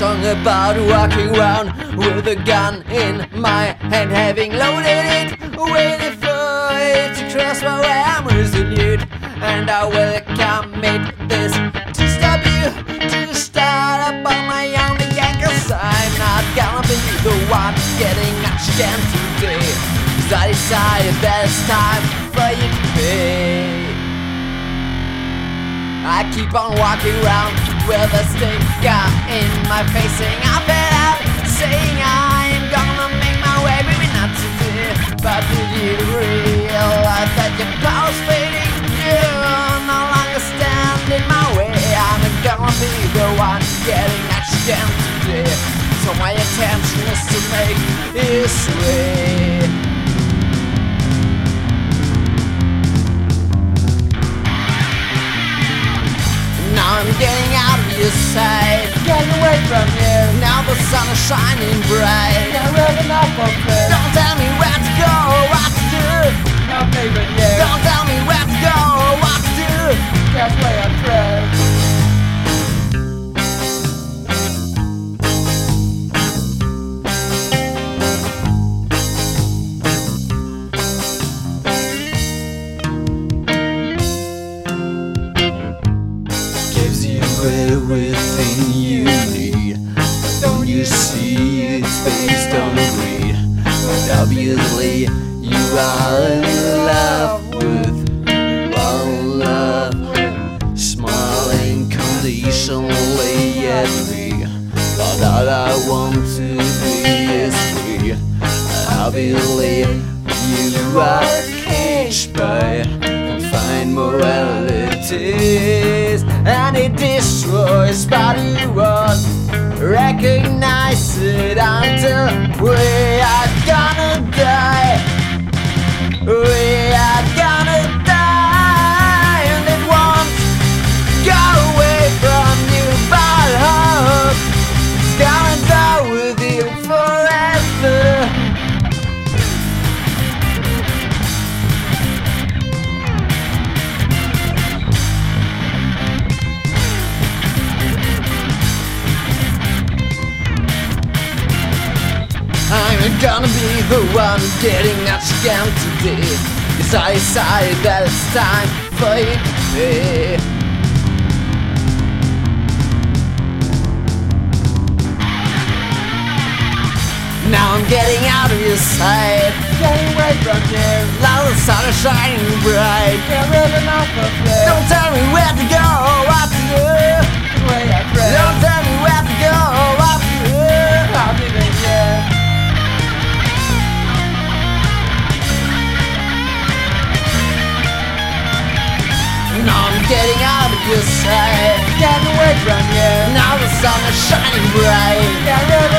song about walking around with a gun in my hand, having loaded it, waiting for it to cross my way. I'm resolute, and I will commit this to stop you, to start up on my own again. 'Cause I'm not gonna be the one getting much again today. 'Cause I decided that it's time for you to pay. I keep on walking around with a sticker in my face, saying I'm fed up, saying I'm gonna make my way, maybe not today. But did you realize that your power's fading? You're no longer stand in my way. I'm gonna be the one getting at you again today. So my intention is to make you sway. Now I'm getting out of your sight, Getting away from you. now the sun is shining bright. Can't live enough of this. Don't tell me where to go or what to do. Not leaving you. Don't tell me where to go or what to do. Can't play a trick. Gives you everything you need. Don't you see it's based on greed? But obviously you are in love with, smiling conditionally at me. But all I want to be is free. Obviously you are caged by confined moralities, and it destroys, but you won't recognize it until we are gonna die. We are gonna die, and it won't go away from you, but hope it's gonna die with you forever. I'm gonna be the one getting at you again today. 'Cause I decided that it's time for you to pay. Now I'm getting out of your sight, Getting away from you. now the sun is shining bright. Can't live enough of this. Don't tell me where to go or what to do. Play a trick. Don't tell me where to go or what to do. Not leaving you. Now I'm getting out of your sight, Getting away from you. now the sun is shining bright. Can't live